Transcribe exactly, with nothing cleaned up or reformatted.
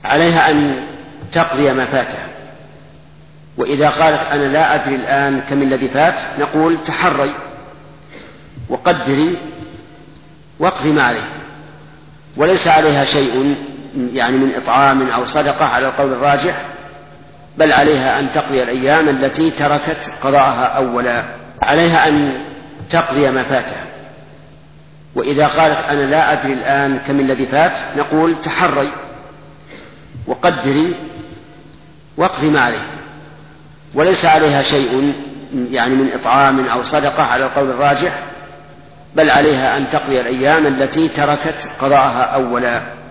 عليها أن تقضي ما فاتها. وإذا قالت أنا لا أدري الآن كم الذي فات نقول تحري وقدري واقضي ما عليك، وليس عليها شيء يعني من إطعام أو صدقة على القول الراجح، بل عليها أن تقضي الأيام التي تركت قضاءها أولا. عليها أن تقضي ما فاتها. وإذا قالت أنا لا أدري الآن كم الذي فات نقول تحري وقدري واقضي ما عليك، وليس عليها شيء يعني من إطعام أو صدقة على القول الراجح، بل عليها أن تقضي الأيام التي تركت قضاءها أولا.